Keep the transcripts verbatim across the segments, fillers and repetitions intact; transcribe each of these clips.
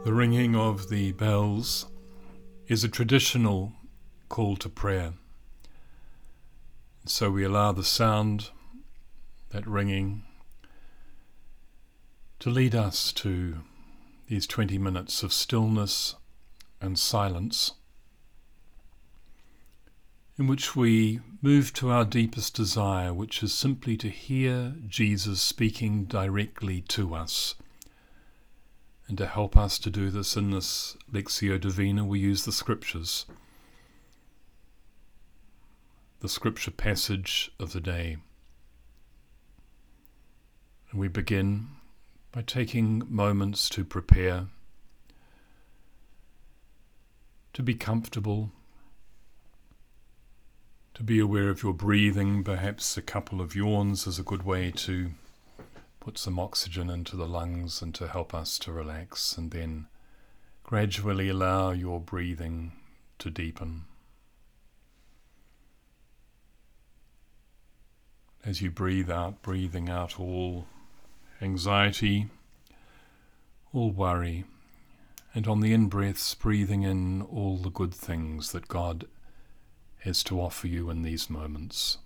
The ringing of the bells is a traditional call to prayer. So we allow the sound, that ringing, to lead us to these twenty minutes of stillness and silence, in which we move to our deepest desire, which is simply to hear Jesus speaking directly to us. And to help us to do this in this Lectio Divina, we use the Scriptures, the Scripture passage of the day. And we begin by taking moments to prepare, to be comfortable, to be aware of your breathing. Perhaps a couple of yawns is a good way to put some oxygen into the lungs and to help us to relax, and then gradually allow your breathing to deepen. As you breathe out, breathing out all anxiety, all worry, and on the in-breaths, breathing in all the good things that God has to offer you in these moments.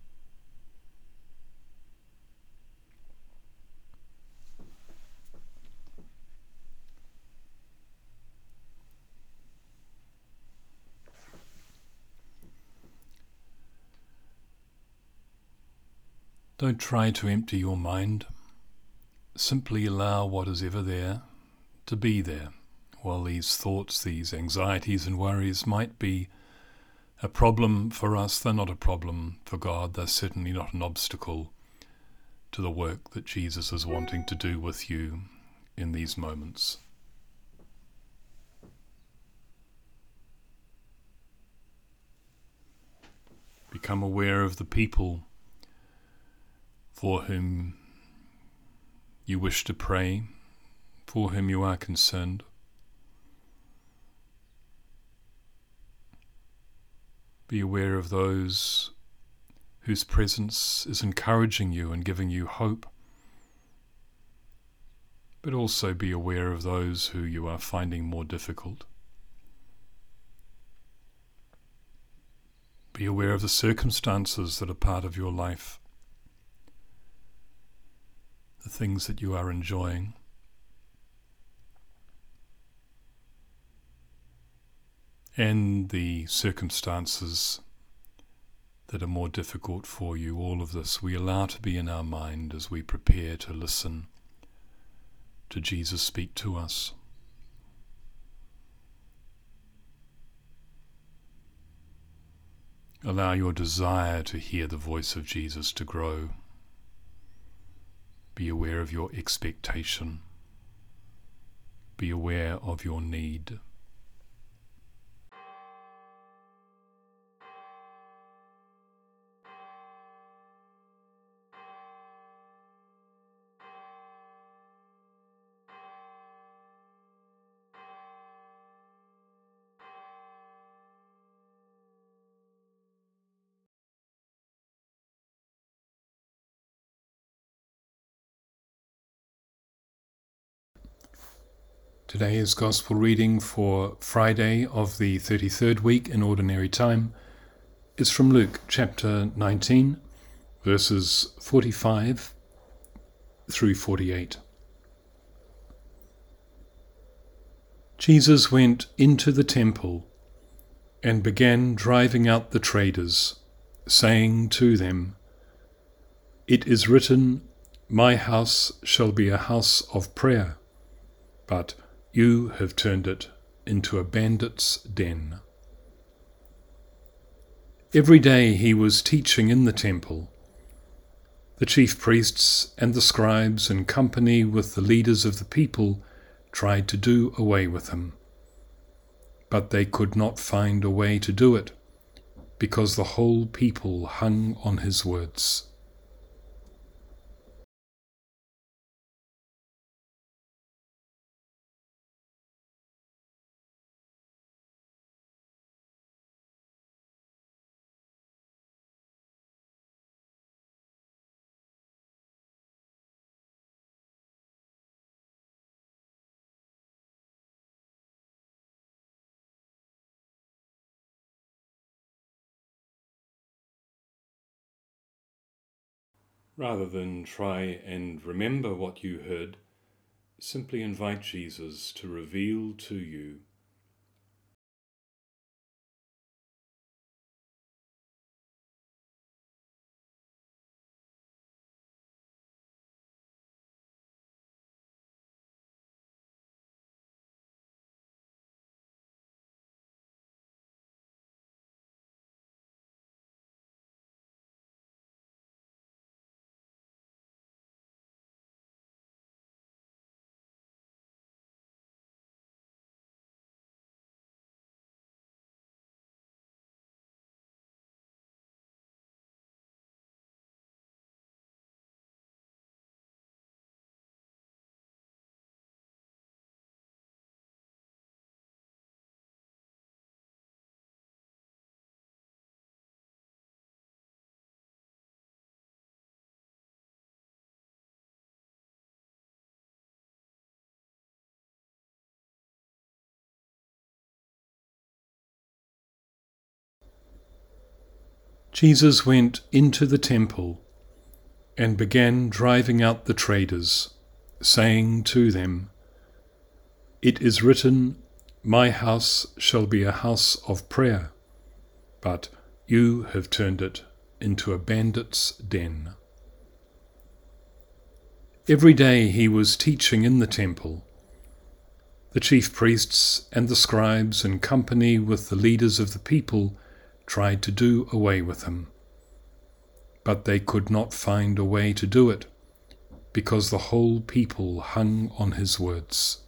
Don't try to empty your mind. Simply allow what is ever there to be there. While these thoughts, these anxieties and worries might be a problem for us, they're not a problem for God. They're certainly not an obstacle to the work that Jesus is wanting to do with you in these moments. Become aware of the people for whom you wish to pray, for whom you are concerned. Be aware of those whose presence is encouraging you and giving you hope, but also be aware of those who you are finding more difficult. Be aware of the circumstances that are part of your life, the things that you are enjoying. And the circumstances that are more difficult for you. All of this we allow to be in our mind as we prepare to listen to Jesus speak to us. Allow your desire to hear the voice of Jesus to grow. Be aware of your expectation. Be aware of your need. Today's Gospel reading for Friday of the thirty-third week in Ordinary Time is from Luke chapter nineteen, verses forty-five through forty-eight. Jesus went into the temple and began driving out the traders, saying to them, "It is written, 'My house shall be a house of prayer,' but you have turned it into a bandit's den." Every day he was teaching in the temple. The chief priests and the scribes, in company with the leaders of the people, tried to do away with him. But they could not find a way to do it, because the whole people hung on his words. Rather than try and remember what you heard, simply invite Jesus to reveal to you. Jesus went into the temple and began driving out the traders, saying to them, "It is written, 'My house shall be a house of prayer,' but you have turned it into a bandit's den." Every day he was teaching in the temple. The chief priests and the scribes, in company with the leaders of the people, tried to do away with him. But they could not find a way to do it, because the whole people hung on his words.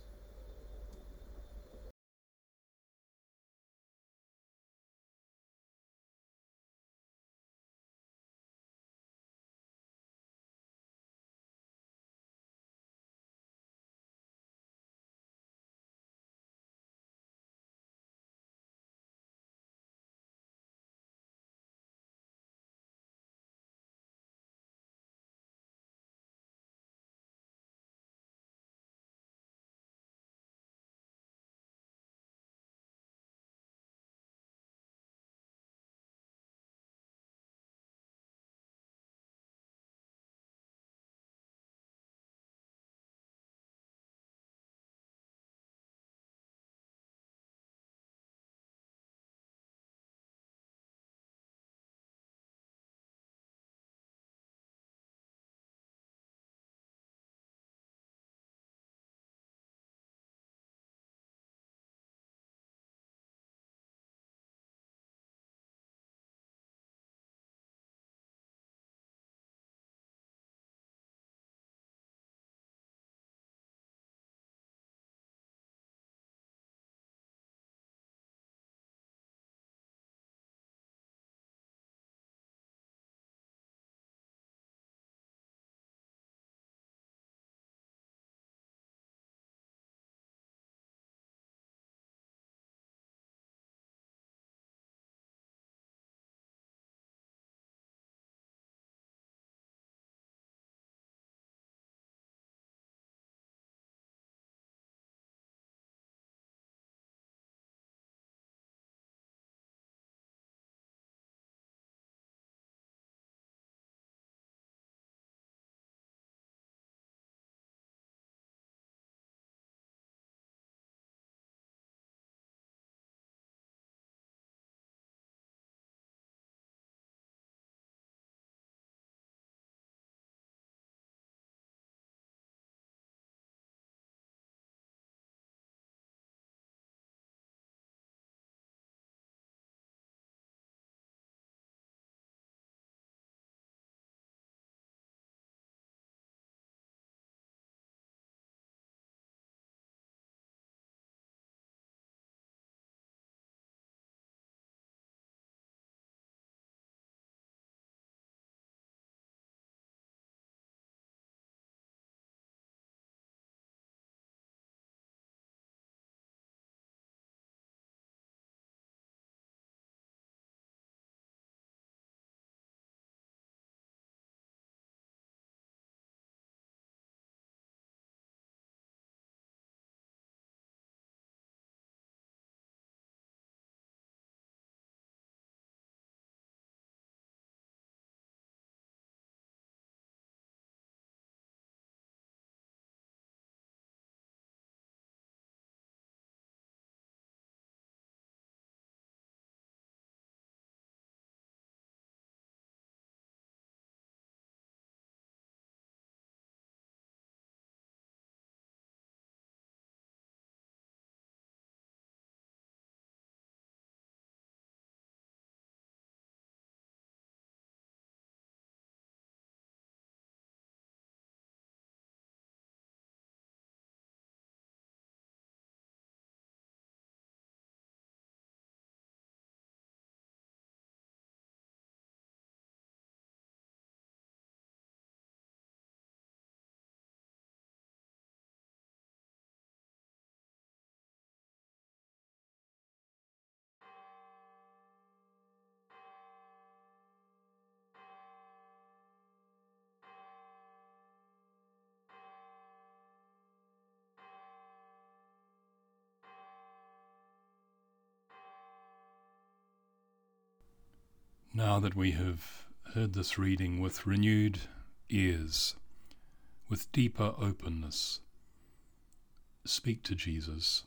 Now that we have heard this reading with renewed ears, with deeper openness, speak to Jesus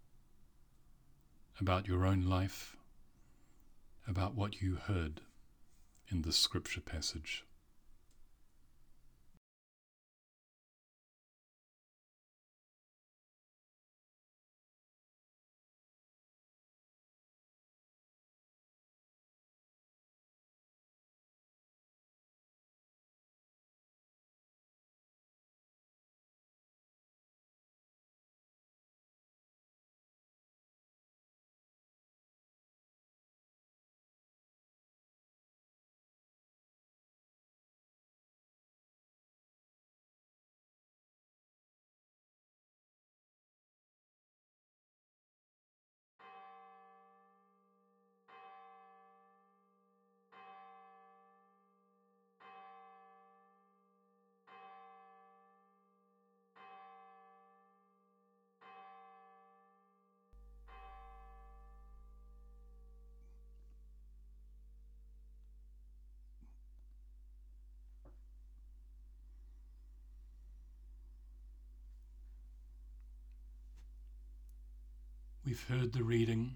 about your own life, about what you heard in this scripture passage. We've heard the reading,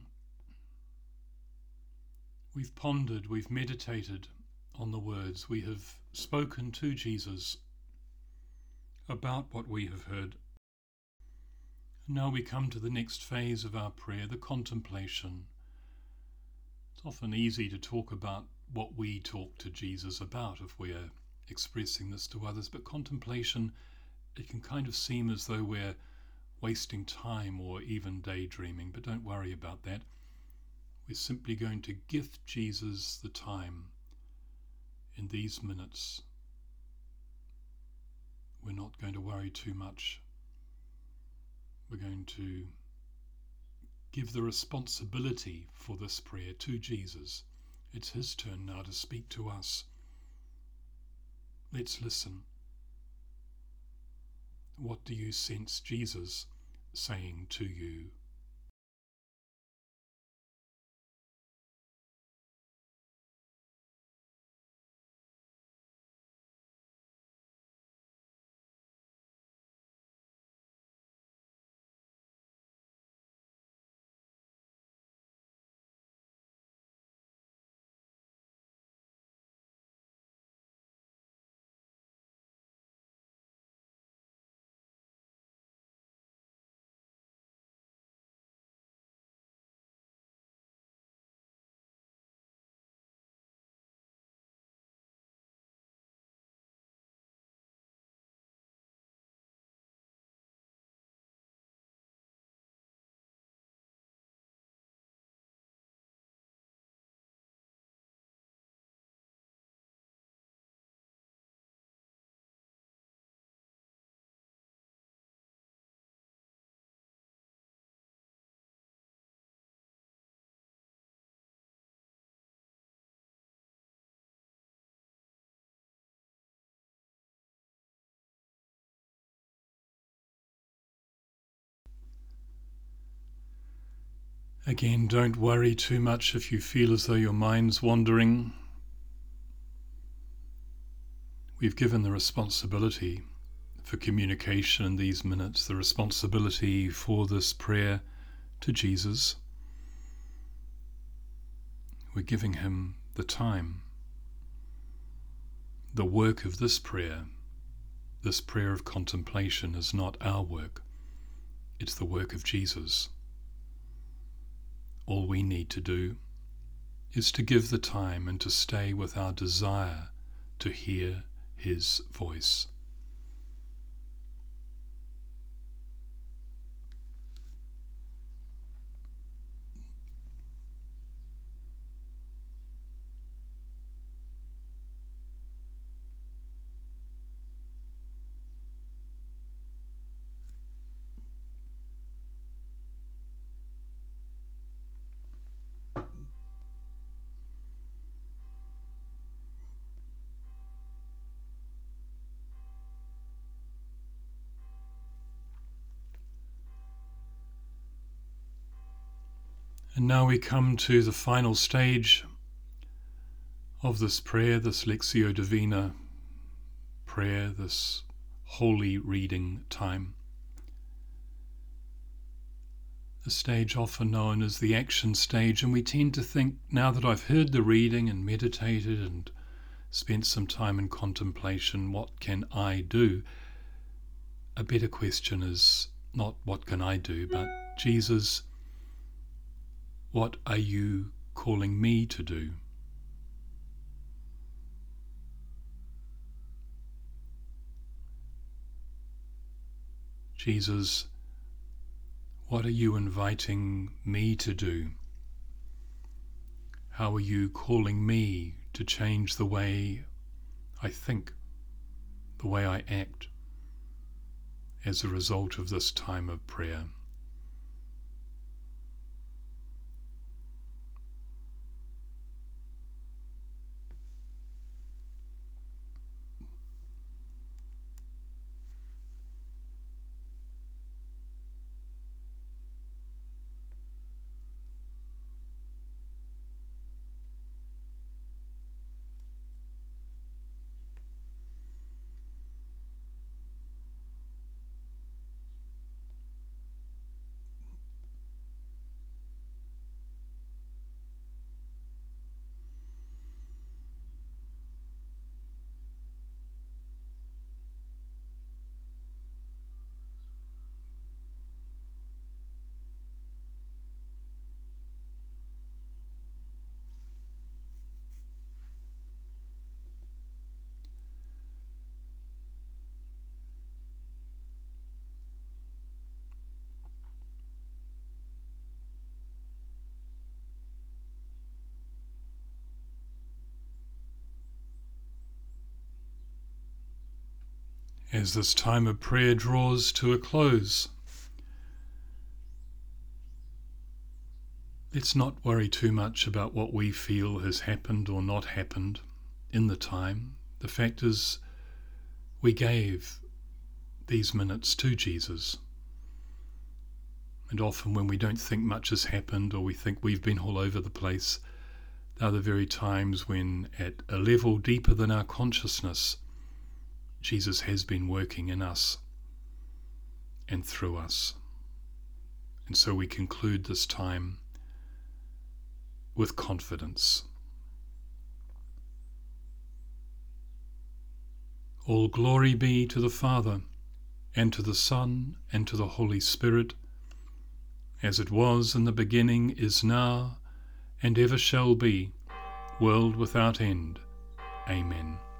we've pondered, we've meditated on the words, we have spoken to Jesus about what we have heard. And now we come to the next phase of our prayer, the contemplation. It's often easy to talk about what we talk to Jesus about if we're expressing this to others, but contemplation, it can kind of seem as though we're wasting time or even daydreaming, but don't worry about that. We're simply going to gift Jesus the time in these minutes. We're not going to worry too much. We're going to give the responsibility for this prayer to Jesus. It's his turn now to speak to us. Let's listen. What do you sense Jesus saying to you? Again, don't worry too much if you feel as though your mind's wandering. We've given the responsibility for communication in these minutes, the responsibility for this prayer to Jesus. We're giving him the time. The work of this prayer, this prayer of contemplation, is not our work. It's the work of Jesus. All we need to do is to give the time and to stay with our desire to hear his voice. And now we come to the final stage of this prayer, this Lectio Divina prayer, this holy reading time. The stage often known as the action stage, and we tend to think, now that I've heard the reading and meditated and spent some time in contemplation, what can I do? A better question is not what can I do, but Jesus, what are you calling me to do? Jesus, what are you inviting me to do? How are you calling me to change the way I think, the way I act, as a result of this time of prayer? As this time of prayer draws to a close, let's not worry too much about what we feel has happened or not happened in the time. The fact is, we gave these minutes to Jesus. And often when we don't think much has happened, or we think we've been all over the place, they're the very times when, at a level deeper than our consciousness, Jesus has been working in us and through us. And so we conclude this time with confidence. All glory be to the Father, and to the Son, and to the Holy Spirit, as it was in the beginning, is now, and ever shall be, world without end. Amen.